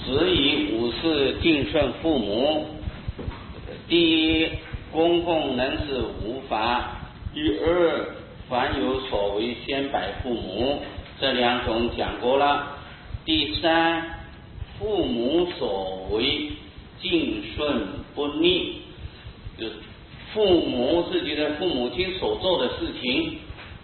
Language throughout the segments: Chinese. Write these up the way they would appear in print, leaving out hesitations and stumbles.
子以五事敬顺父母。第一，公共能使无法；第二，凡有所为先摆父母，这两种讲过了。第三，父母所为敬顺不逆，就是父母自己的父母亲所做的事情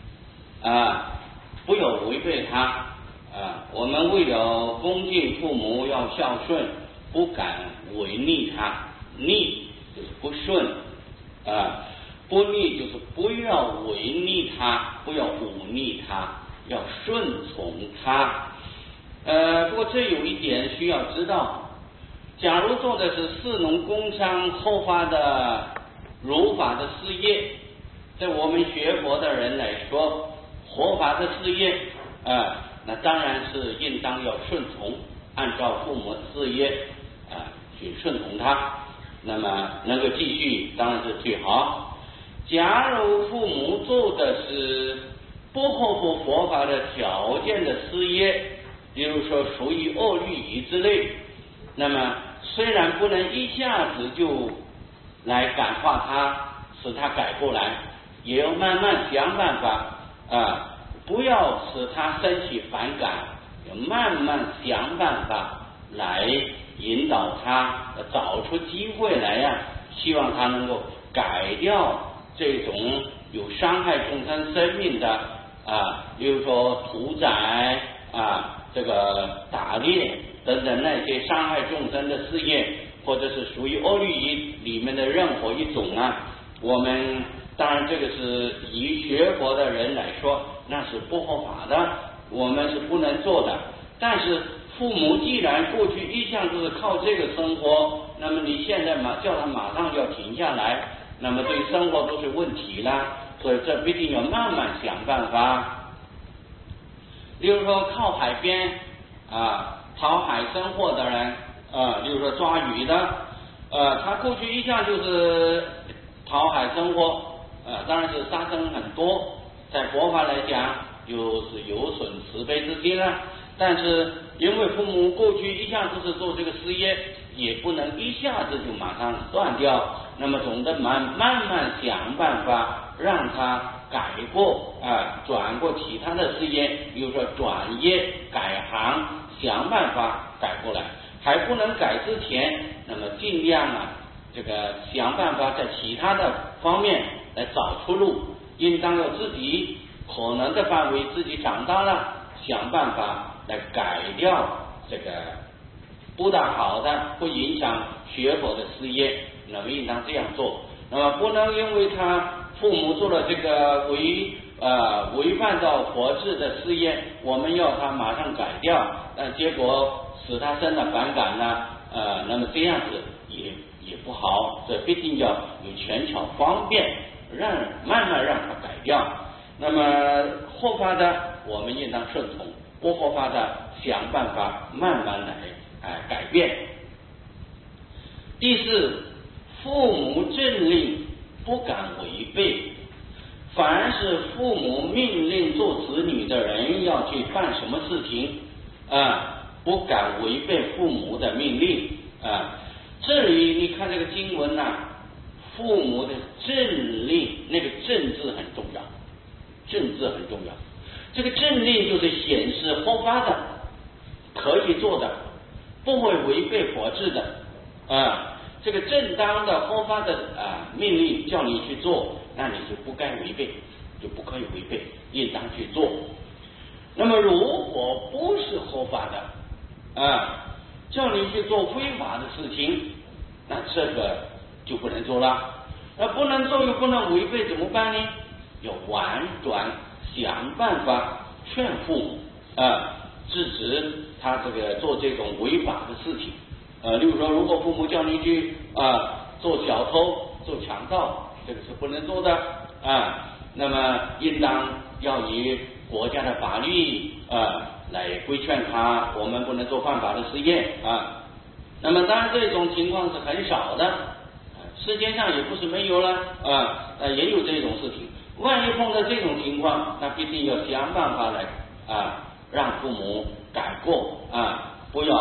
不要违背他我们为了恭敬父母要孝顺，不敢违逆他。逆就是不顺不逆就是不要违逆他，不要忤逆他，要顺从他。不过这有一点需要知道，假如做的是士农工商后发的儒法的事业，在我们学佛的人来说，活法的事业那当然是应当要顺从，按照父母的事业去顺从他，那么能够继续当然是最好。假如父母做的是不合乎佛法的条件的事业，比如说属于恶律仪之类，那么虽然不能一下子就来感化他，使他改过来，也要慢慢想办法不要使他生起反感，要慢慢想办法来引导他，找出机会来希望他能够改掉这种有伤害众生生命的比如说屠宰这个打猎等等那些伤害众生的事业，或者是属于恶律仪里面的任何一种我们当然这个是以学佛的人来说那是不合法的，我们是不能做的。但是父母既然过去一向都是靠这个生活，那么你现在叫他马上要停下来，那么对生活都是问题了，所以这必定要慢慢想办法。例如说靠海边讨海生活的人例如说抓鱼的他过去一向就是讨海生活当然是杀生很多，在佛法来讲就是有损慈悲之心但是因为父母过去一向都是做这个事业，也不能一下子就马上断掉，那么总得慢慢想办法让他改过转过其他的事业，比如说转业改行，想办法改过来。还不能改之前，那么尽量这个想办法在其他的方面来找出路，应当要自己可能的范围，自己长大了想办法来改掉这个不大好的不影响学佛的事业，那么应当这样做。那么不能因为他父母做了这个违反到佛制的事业，我们要他马上改掉，但结果使他生了反感那么这样子也不好，这必定要有权巧方便，慢慢让他改掉。那么合法的我们应当顺从，不合法的想办法慢慢来改变。第四，父母政令不敢违背。凡是父母命令做子女的人要去办什么事情不敢违背父母的命令这里你看这个经文父母的政令，那个政字很重要，政字很重要。这个政令就是显示合法的，可以做的，不会违背佛制的这个正当的合法的命令叫你去做，那你就不该违背，就不可以违背，应当去做。那么如果不是合法的叫你去做非法的事情，那这个就不能做了。那不能做又不能违背怎么办呢？要婉转想办法劝父母制止他这个做这种违法的事情例如说如果父母叫你去做小偷做强盗，这个是不能做的那么应当要以国家的法律来规劝他，我们不能做犯法的事业那么当然这种情况是很少的世界上也不是没有了也有这种事情。万一碰到这种情况，那必定要想办法来让父母改过不要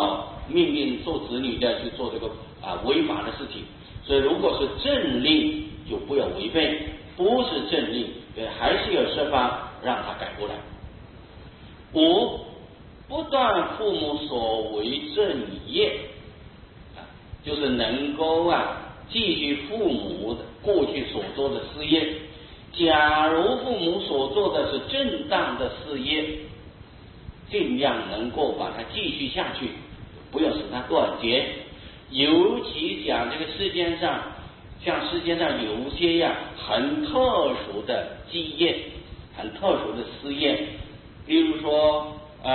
命令做子女的去做这个违法的事情。所以如果是政令就不要违背，不是政令还是要设法让他改过来。五，不断父母所为正业，就是能够继续父母过去所做的事业。假如父母所做的是正当的事业，尽量能够把它继续下去，不要使它断绝。尤其讲这个世间上，像世间上有些很特殊的基业，很特殊的事业，比如说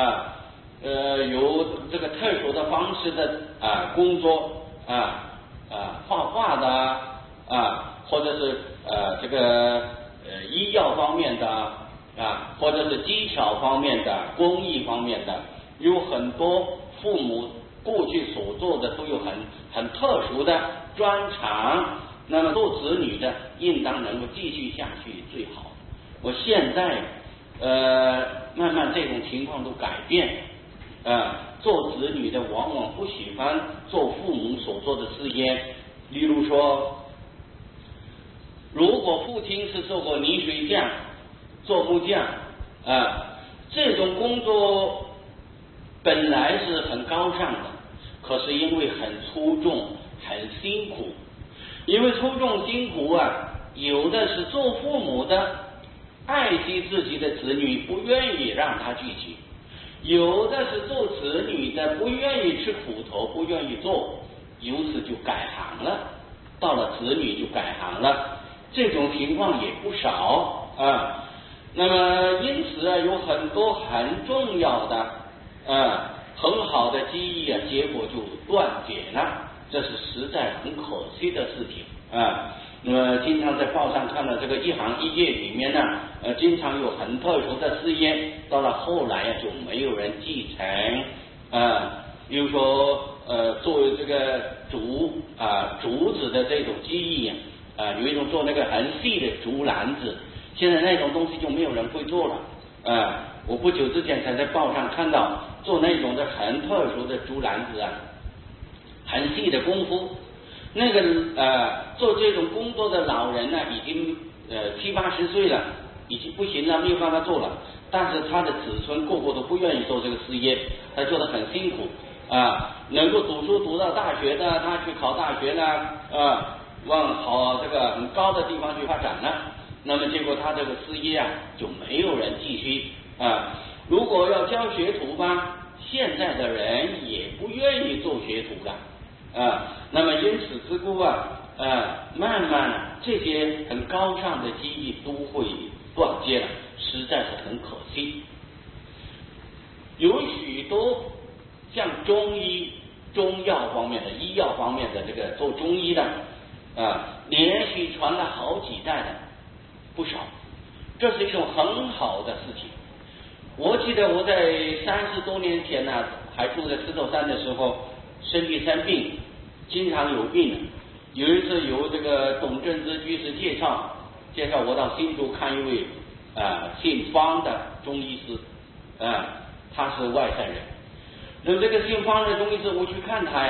有这个特殊的方式的工作画画的或者是这个医药方面的或者是技巧方面的、工艺方面的，有很多父母过去所做的都有很特殊的专长，那么做子女的应当能够继续下去最好。我现在慢慢这种情况都改变，做子女的往往不喜欢做父母所做的事业。例如说，如果父亲是做过泥水匠、做木匠这种工作本来是很高尚的，可是因为很粗重、很辛苦，因为粗重辛苦有的是做父母的爱惜自己的子女，不愿意让他继续；有的是做子女的不愿意吃苦头，不愿意做，由此就改行了，到了子女就改行了，这种情况也不少那么因此有很多很重要的很好的机遇结果就断绝了，这是实在很可惜的事情那么经常在报上看到这个一行一业里面呢经常有很特殊的事业，到了后来就没有人继承比如说做这个竹子的这种技艺有一种做那个很细的竹篮子，现在那种东西就没有人会做了我不久之前才在报上看到做那种的很特殊的竹篮子很细的功夫，那个做这种工作的老人已经70-80岁了，已经不行了，没有办法做了，但是他的子孙个个都不愿意做这个事业，他做得很辛苦能够读书读到大学的，他去考大学了往好这个很高的地方去发展了，那么结果他这个事业就没有人继续如果要教学徒吧，现在的人也不愿意做学徒了那么因此之故慢慢这些很高尚的技艺都会断绝了，实在是很可惜。有许多像中医、中药方面的、医药方面的这个做中医的连续传了好几代的不少，这是一种很好的事情。我记得我在30多年前还住在石头山的时候，身体生病，经常有病。有一次由这个董正之居士介绍我到新竹看一位姓方的中医师他是外省人。那么这个姓方的中医师我去看他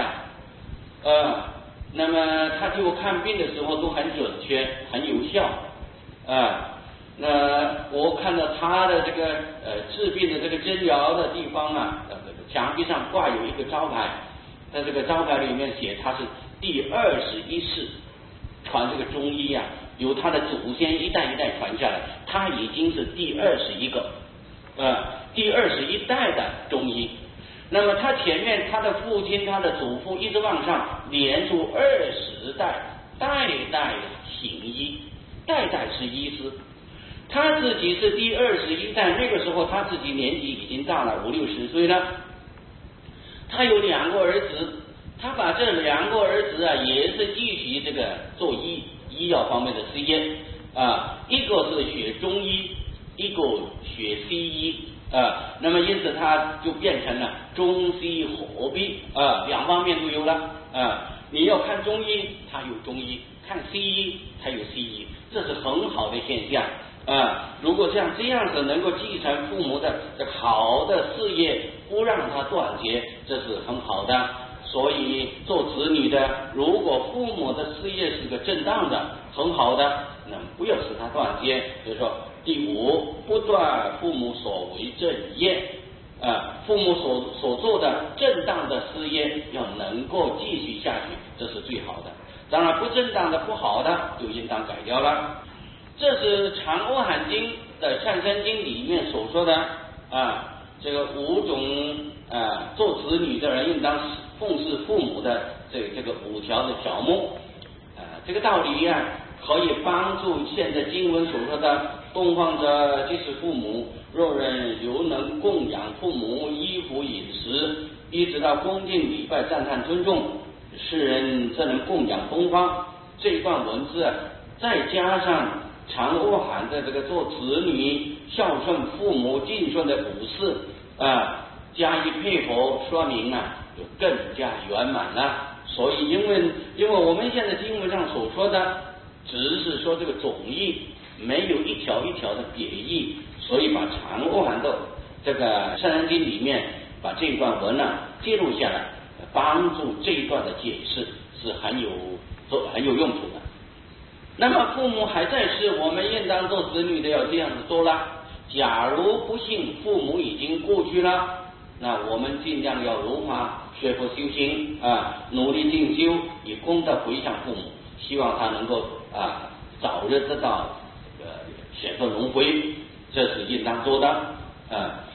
那么他给我看病的时候都很准确，很有效那我看到他的这个治病的这个诊疗的地方墙壁上挂有一个招牌，在这个招牌里面写他是第21世传这个中医由他的祖先一代一代传下来，他已经是第21个第21代的中医。那么他前面他的父亲、他的祖父一直往上连续20代，代代行医，代代是医师。他自己是第21代，那个时候他自己年纪已经大了50-60岁了。他有2个儿子，他把这2个儿子也是继续这个做医药方面的事业一个是学中医，一个学西医那么因此他就变成了中西合璧2方面都有了你要看中医他有中医，看西医他有西医，这是很好的现象如果像这样子能够继承父母的好的事业，不让它断绝，这是很好的所以做子女的，如果父母的事业是个正当的、很好的，那不要使他断绝。比如说第五，不断父母所为正业，父母所做的正当的事业要能够继续下去，这是最好的。当然不正当的、不好的就应当改掉了。这是《长阿含经》的《善生经》里面所说的这个5种做子女的人应当奉事父母的这个5条的条目这个道理可以帮助现在经文所说的东方者即是父母，若人犹能供养父母衣服饮食，一直到恭敬礼拜赞叹尊重，世人则能供养东方。这一段文字再加上长阿含的这个做子女孝顺父母敬顺的5事加以配合说明就更加圆满了。所以因为我们现在经文上所说的只是说这个总义，没有一条一条的别义，所以把长阿含的这个善生经里面把这一段文记录下来，帮助这一段的解释是很有用处的。那么父母还在世，我们应当做子女的要这样子做了。假如不幸父母已经过去了，那我们尽量要如法学佛修行努力进修，以功德回向父母，希望他能够早日得到显佛轮回，这是应当做的